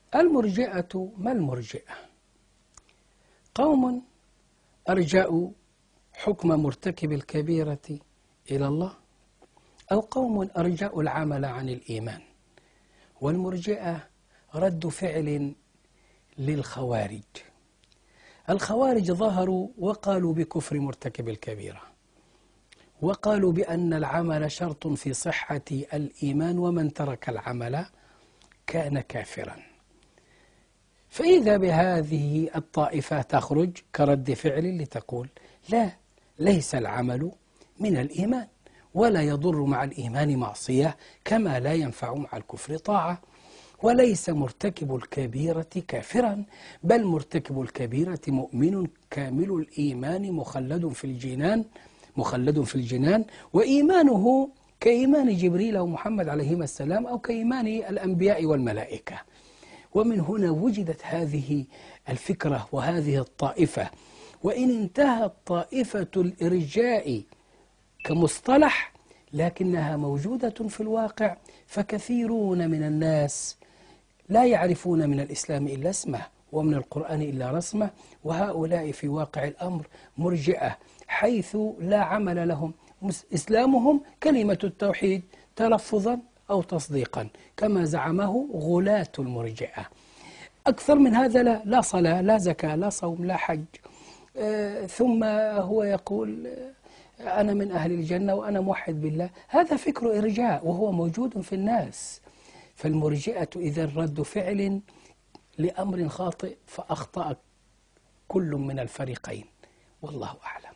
المرجئة ما المرجئة؟ قوم أرجأوا حكم مرتكب الكبيرة إلى الله، أو قوم أرجأوا العمل عن الإيمان. والمرجئة رد فعل للخوارج. الخوارج ظهروا وقالوا بكفر مرتكب الكبيرة، وقالوا بأن العمل شرط في صحة الإيمان، ومن ترك العمل كان كافرا. فإذا بهذه الطائفة تخرج كرد فعل لتقول لا، ليس العمل من الإيمان، ولا يضر مع الإيمان معصية كما لا ينفع مع الكفر طاعة، وليس مرتكب الكبيرة كافرا، بل مرتكب الكبيرة مؤمن كامل الإيمان مخلد في الجنان، وإيمانه كإيمان جبريل ومحمد عليهما السلام، أو كإيمان الأنبياء والملائكة. ومن هنا وجدت هذه الفكرة وهذه الطائفة. وإن انتهت طائفة الإرجاء كمصطلح، لكنها موجودة في الواقع، فكثيرون من الناس لا يعرفون من الإسلام إلا اسمه، ومن القرآن إلا رسمه، وهؤلاء في واقع الأمر مرجئة، حيث لا عمل لهم. إسلامهم كلمة التوحيد تلفظا أو تصديقا كما زعمه غلاة المرجئة. أكثر من هذا لا صلاة، لا زكاة، لا صوم، لا حج. ثم هو يقول أنا من أهل الجنة وأنا موحد بالله. هذا فكر إرجاء وهو موجود في الناس. فالمرجئة إذا رد فعل لأمر خاطئ، فأخطأ كل من الفريقين، والله أعلم.